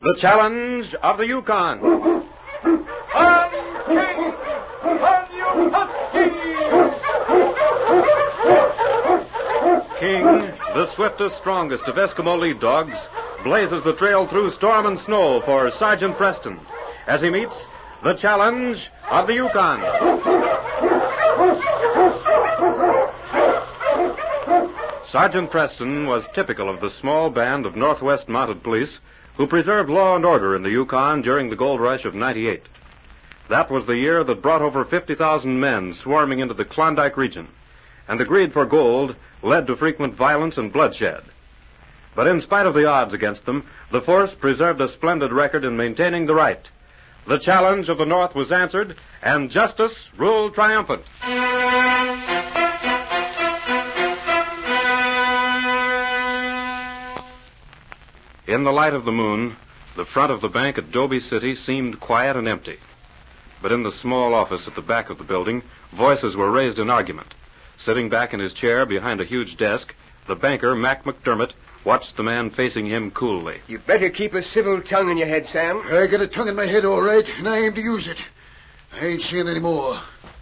The Challenge of the Yukon. I'm King of Yukoski! King, the swiftest, strongest of Eskimo lead dogs, blazes the trail through storm and snow for Sergeant Preston as he meets the Challenge of the Yukon. Sergeant Preston was typical of the small band of Northwest Mounted Police who preserved law and order in the Yukon during the gold rush of '98. That was the year that brought over 50,000 men swarming into the Klondike region, and the greed for gold led to frequent violence and bloodshed. But in spite of the odds against them, the force preserved a splendid record in maintaining the right. The challenge of the North was answered, and justice ruled triumphant. In the light of the moon, the front of the bank at Dobie City seemed quiet and empty. But in the small office at the back of the building, voices were raised in argument. Sitting back in his chair behind a huge desk, the banker, Mac McDermott, watched the man facing him coolly. You better keep a civil tongue in your head, Sam. I got a tongue in my head, all right, and I aim to use it. I ain't seeing any more.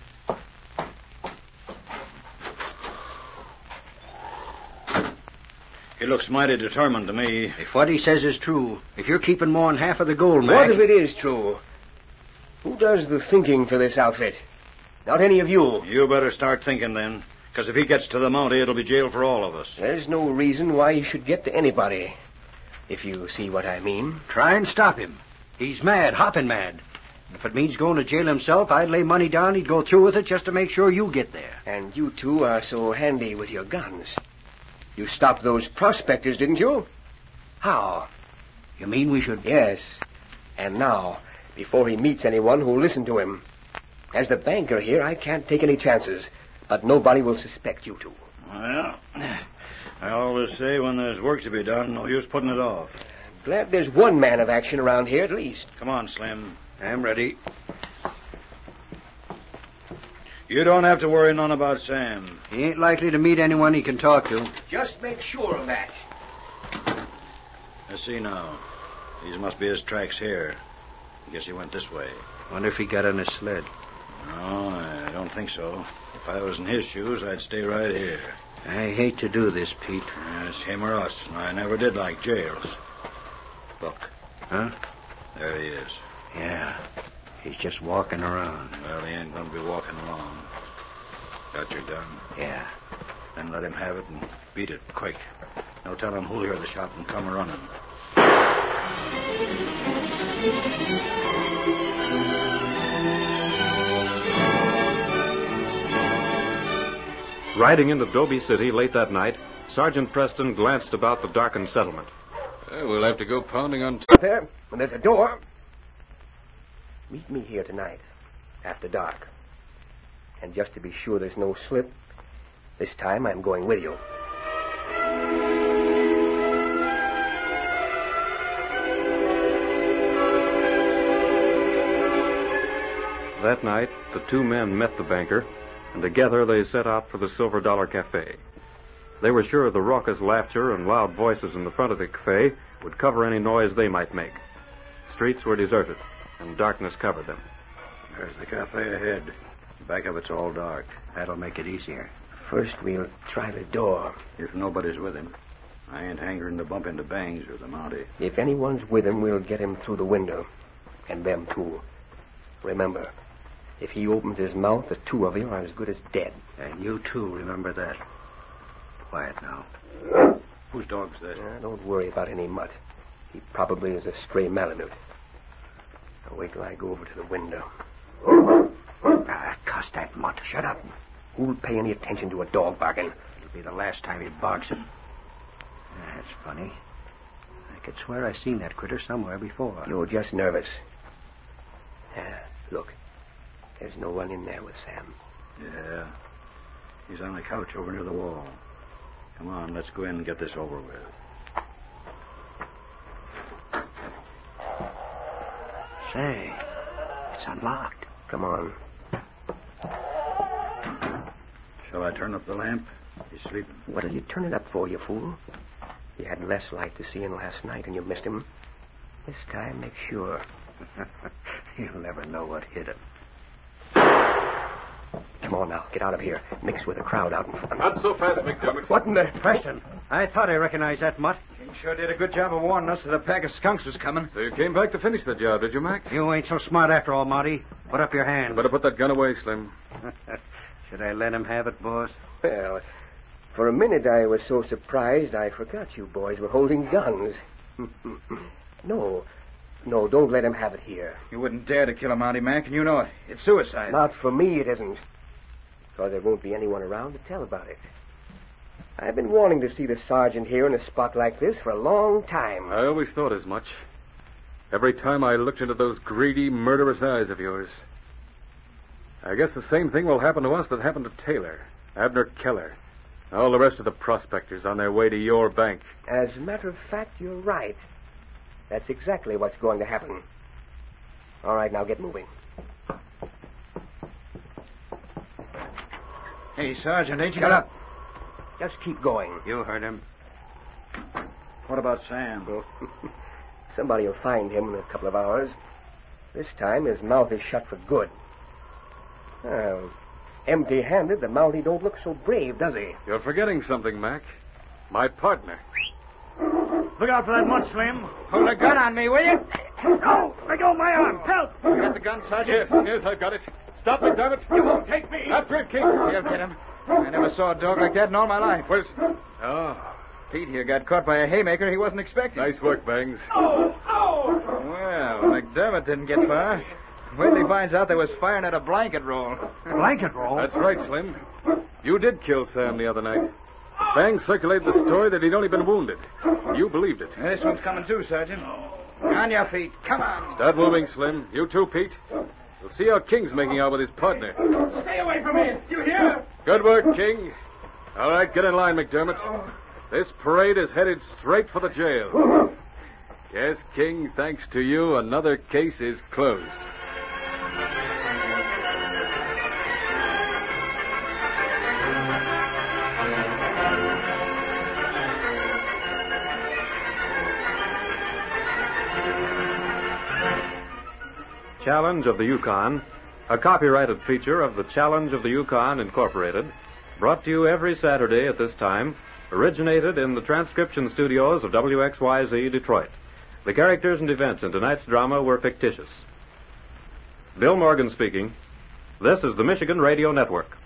He looks mighty determined to me. If what he says is true, if you're keeping more than half of the gold, Mac... What if it is true? Who does the thinking for this outfit? Not any of you. You better start thinking then, because if he gets to the Mountie, it'll be jail for all of us. There's no reason why he should get to anybody, if you see what I mean. Try and stop him. He's mad, hopping mad. If it means going to jail himself, I'd lay money down he'd go through with it just to make sure you get there. And you two are so handy with your guns. You stopped those prospectors, didn't you? How? You mean we should... Yes. And now, before he meets anyone who'll listen to him. As the banker here, I can't take any chances, but nobody will suspect you two. Well, I always say when there's work to be done, no use putting it off. Glad there's one man of action around here at least. Come on, Slim. I'm ready. You don't have to worry none about Sam. He ain't likely to meet anyone he can talk to. Just make sure of that. I see now. These must be his tracks here. I guess he went this way. Wonder if he got on his sled. No, I don't think so. If I was in his shoes, I'd stay right here. I hate to do this, Pete. It's him or us. I never did like jails. Look. Huh? There he is. Yeah. He's just walking around. Well, he ain't going to be walking along. Got your gun? Yeah. Then let him have it and beat it quick. Now tell him who'll hear the shot and come running. Riding into Dobie City late that night, Sergeant Preston glanced about the darkened settlement. We'll have to go pounding on... There, and there's a door. Meet me here tonight, after dark. And just to be sure there's no slip, this time I'm going with you. That night, the two men met the banker, and together they set out for the Silver Dollar Cafe. They were sure the raucous laughter and loud voices in the front of the cafe would cover any noise they might make. Streets were deserted, and darkness covered them. There's the cafe ahead. The back of it's all dark. That'll make it easier. First, we'll try the door. If nobody's with him, I ain't hankering to bump into Bangs or the Mountie. If anyone's with him, we'll get him through the window. And them, too. Remember, if he opens his mouth, the two of you are as good as dead. And you, too, remember that. Quiet now. Whose dog's that? Don't worry about any mutt. He probably is a stray Malamute. Now wait till I go over to the window. Cuss that mutt. Shut up. Who'll pay any attention to a dog barking? It'll be the last time he barks him. That's funny. I could swear I've seen that critter somewhere before. You're just nervous. Look. There's no one in there with Sam. Yeah. He's on the couch over near the wall. Come on, let's go in and get this over with. Say, it's unlocked. Come on. Shall I turn up the lamp? He's sleeping. What'll you turn it up for, you fool? You had less light to see in last night and you missed him. This time, make sure. He'll never know what hit him. Come on now, get out of here. Mix with the crowd out in front. Not so fast, McDermott. What in the... Preston, I thought I recognized that mutt. King sure did a good job of warning us that a pack of skunks was coming. So you came back to finish the job, did you, Mac? You ain't so smart after all, Monty. Put up your hands. Better put that gun away, Slim. Should I let him have it, boss? Well, for a minute I was so surprised I forgot you boys were holding guns. No, don't let him have it here. You wouldn't dare to kill him, Monty Mac, and you know it. It's suicide. Not for me, it isn't. Because there won't be anyone around to tell about it. I've been wanting to see the sergeant here in a spot like this for a long time. I always thought as much. Every time I looked into those greedy, murderous eyes of yours. I guess the same thing will happen to us that happened to Taylor, Abner Keller, all the rest of the prospectors on their way to your bank. As a matter of fact, you're right. That's exactly what's going to happen. All right, now get moving. Hey, Sergeant, ain't you... Shut up. Just keep going. You heard him. What about Sam? Somebody will find him in a couple of hours. This time his mouth is shut for good. Well, empty-handed, the Mountie don't look so brave, does he? You're forgetting something, Mac. My partner. Look out for that mutt, Slim. Hold a gun on me, will you? No! Let go of my arm! Help! You got the gun, Sergeant? Yes, I've got it. Stop, McDermott. You won't take me. After it, King. You'll get him. I never saw a dog like that in all my life. Where's... Oh, Pete here got caught by a haymaker he wasn't expecting. nice work, Bangs. Well, McDermott didn't get far. Wait till he finds out they was firing at a blanket roll. Blanket roll? That's right, Slim. You did kill Sam the other night. Bangs circulated the story that he'd only been wounded. You believed it. This one's coming too, Sergeant. On your feet. Come on. Start moving, Slim. You too, Pete. We'll see how King's making out with his partner. Stay away from me. You hear? Good work, King. All right, get in line, McDermott. This parade is headed straight for the jail. Yes, King, thanks to you, another case is closed. Challenge of the Yukon, a copyrighted feature of the Challenge of the Yukon Incorporated, brought to you every Saturday at this time, originated in the transcription studios of WXYZ Detroit. The characters and events in tonight's drama were fictitious. Bill Morgan speaking. This is the Michigan Radio Network.